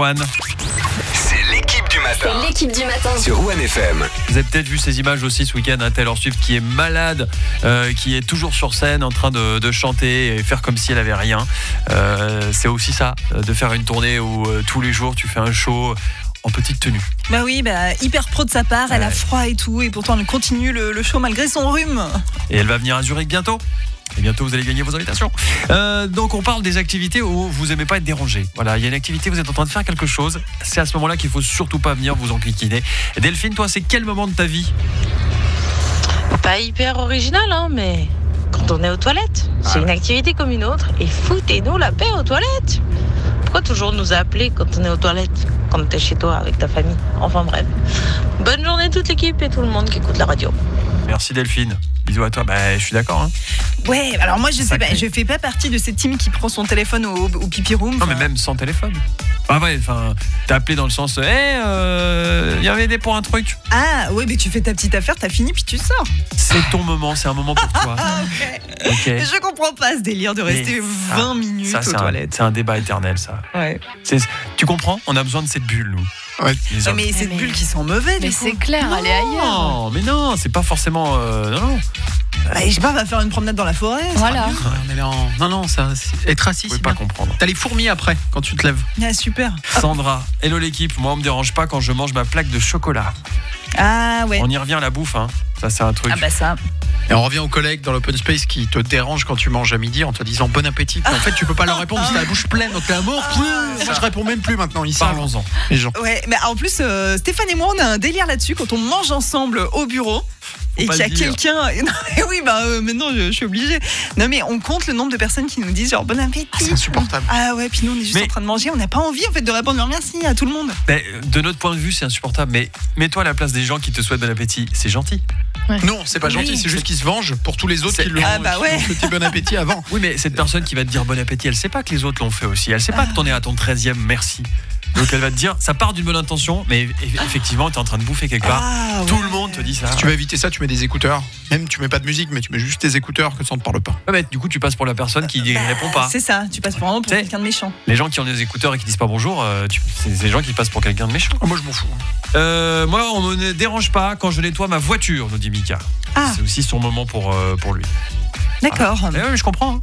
One. C'est l'équipe du matin. Sur One FM. Vous avez peut-être vu ces images aussi ce week-end, Taylor Swift qui est malade, qui est toujours sur scène en train de chanter et faire comme si elle avait rien. C'est aussi ça, de faire une tournée où tous les jours tu fais un show en petite tenue. Bah oui, hyper pro de sa part, elle a froid et tout, et pourtant elle continue le show malgré son rhume. Et elle va venir à Zurich bientôt. Et bientôt vous allez gagner vos invitations. Donc on parle des activités où vous aimez pas être dérangé. Voilà, il y a une activité, vous êtes en train de faire quelque chose. C'est à ce moment-là qu'il faut surtout pas venir vous enquiquiner. Delphine, toi, c'est quel moment de ta vie? Pas hyper original, mais quand on est aux toilettes, c'est une activité comme une autre. Et foutez-nous la paix aux toilettes. Pourquoi toujours nous appeler quand on est aux toilettes, quand t'es chez toi avec ta famille? Enfin bref. Bonne journée toute l'équipe et tout le monde qui écoute la radio. Merci Delphine. Bisous à toi. Je suis d'accord. Ouais, alors moi je sais pas, je fais pas partie de cette team qui prend son téléphone au pipi room. Non, mais même sans téléphone. T'as appelé dans le sens, il y avait aidé pour un truc. Ah ouais, mais tu fais ta petite affaire, t'as fini puis tu sors. C'est ton moment, c'est un moment pour toi. Ok. Je comprends pas ce délire de rester 20 minutes aux toilettes. C'est un débat éternel, ça. Ouais. Tu comprends? On a besoin de cette bulle, nous. Ouais. Mais ces bulles qui sont mauvaises. Mais c'est clair, allez ailleurs. Non, mais non, c'est pas forcément. Non. Je sais pas, on va faire une promenade dans la forêt. Voilà. Non, ça, être assis, Vous pouvez c'est pas bien. comprendre. T'as les fourmis après, quand tu te lèves. Ah, super. Sandra, hello l'équipe. Moi, on me dérange pas quand je mange ma plaque de chocolat. Ah ouais. On y revient à la bouffe, Ça, c'est un truc. Ah bah ça. Et on revient aux collègues dans l'open space qui te dérangent quand tu manges à midi en te disant bon appétit. En fait, tu peux pas leur répondre si t'as la bouche pleine. Donc l'amour, moi je réponds même plus maintenant. Ils savent. Parlons-en. Les gens. Ouais, mais en plus, Stéphane et moi, on a un délire là-dessus quand on mange ensemble au bureau. Et qu'il y a quelqu'un. Oui, maintenant je suis obligée. Non, mais on compte le nombre de personnes qui nous disent genre bon appétit. C'est insupportable. Ah ouais, puis nous on est juste en train de manger. On n'a pas envie en fait de répondre merci à tout le monde. De notre point de vue, c'est insupportable. Mais mets-toi à la place des gens qui te souhaitent bon appétit. C'est gentil. Ouais. Non, c'est pas gentil. C'est juste qu'ils se vengent pour tous les autres qui l'ont souhaité bon appétit avant. Oui, mais cette personne qui va te dire bon appétit, elle sait pas que les autres l'ont fait aussi. Elle sait pas que t'en es à ton 13e merci. Donc elle va te dire, ça part d'une bonne intention, mais effectivement, t'es en train de bouffer quelque part. Tout le monde te dit ça. Si tu veux éviter ça, tu mets des écouteurs. Même tu mets pas de musique, mais tu mets juste tes écouteurs que ça ne te parle pas. Du coup, tu passes pour la personne qui répond pas. C'est ça, tu passes vraiment pour quelqu'un de méchant. Les gens qui ont des écouteurs et qui disent pas bonjour, c'est des gens qui passent pour quelqu'un de méchant. Moi, je m'en fous. Moi, on me dérange pas quand je nettoie ma voiture, nous dit Mika. C'est aussi son moment pour lui. D'accord. Oui, je comprends.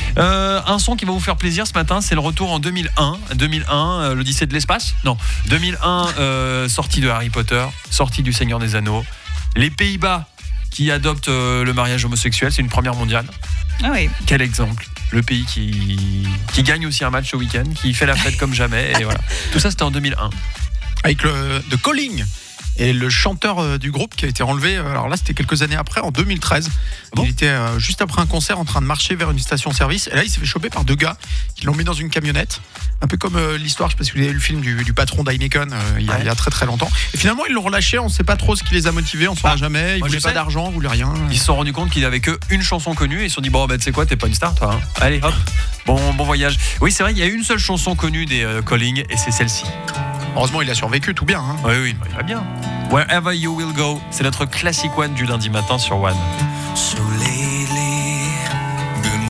Un son qui va vous faire plaisir ce matin, c'est le retour en 2001. 2001, l'Odyssée de l'espace. Non, 2001, sortie de Harry Potter, sortie du Seigneur des Anneaux. Les Pays-Bas qui adoptent le mariage homosexuel, c'est une première mondiale. Ah oui. Quel exemple. Le pays qui gagne aussi un match au week-end, qui fait la fête comme jamais. Et voilà. Tout ça, c'était en 2001. Avec The Calling. Et le chanteur du groupe qui a été enlevé, alors là c'était quelques années après, en 2013. Il était juste après un concert en train de marcher vers une station-service. Et là il s'est fait choper par deux gars qui l'ont mis dans une camionnette. Un peu comme l'histoire, je sais pas si vous avez vu le film du patron d'Heineken il y a très très longtemps. Et finalement ils l'ont relâché, on sait pas trop ce qui les a motivés, on saura jamais. Ils voulaient pas d'argent, ils voulaient rien. Ils se sont rendus compte qu'il avait que une chanson connue et ils se sont dit tu sais quoi, t'es pas une star toi. Allez hop, bon voyage. Oui c'est vrai, il y a une seule chanson connue des Calling et c'est celle-ci. Heureusement il a survécu tout bien. Oui, il va bien. Wherever You Will Go, c'est notre classic one du lundi matin sur One. So